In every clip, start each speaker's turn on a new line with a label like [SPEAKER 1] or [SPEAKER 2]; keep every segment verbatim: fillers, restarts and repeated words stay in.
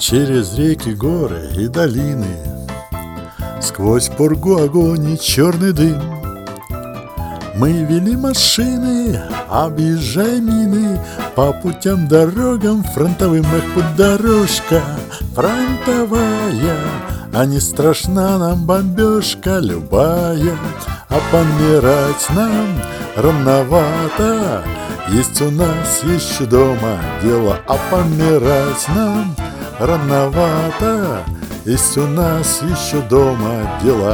[SPEAKER 1] Через реки, горы и долины, сквозь пургу огонь и черный дым, мы вели машины, объезжая мины, по путям, дорогам фронтовым. Их путь дорожка фронтовая, а не страшна нам бомбежка любая. А помирать нам рановато, есть у нас еще дома дело. А помирать нам рановато, есть у нас еще дома дела.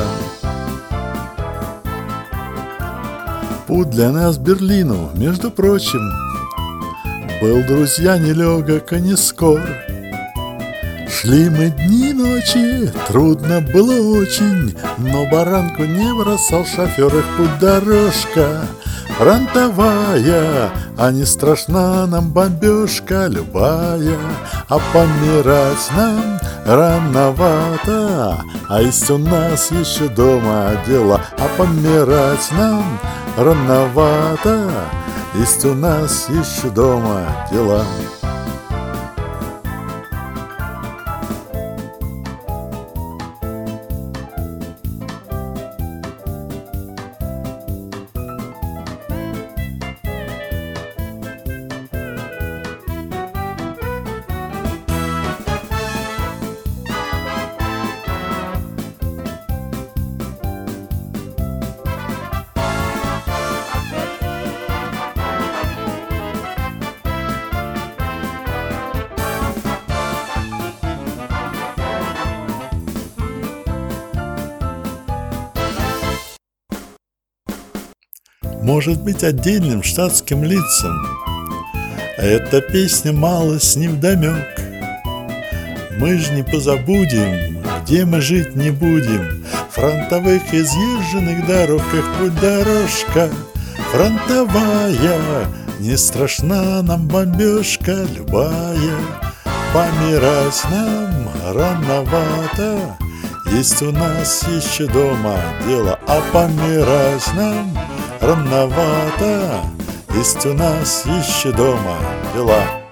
[SPEAKER 1] Путь для нас к Берлину, между прочим, был, друзья, нелегок и не скор. Шли мы дни и ночи, трудно было очень, но баранку не бросал шофер. Их путь дорожка фронтовая, а не страшна нам бомбежка любая. А помирать нам рановато, а есть у нас еще дома дела. А помирать нам рановато, есть у нас еще дома дела. Может быть, отдельным штатским лицам эта песня малость невдомек. Мы ж не позабудем, где мы жить не будем, фронтовых изъезженных дорогах. Путь дорожка фронтовая, не страшна нам бомбежка любая. Помирать нам рановато, есть у нас еще дома дело. А помирать нам рановато, есть у нас еще дома дела.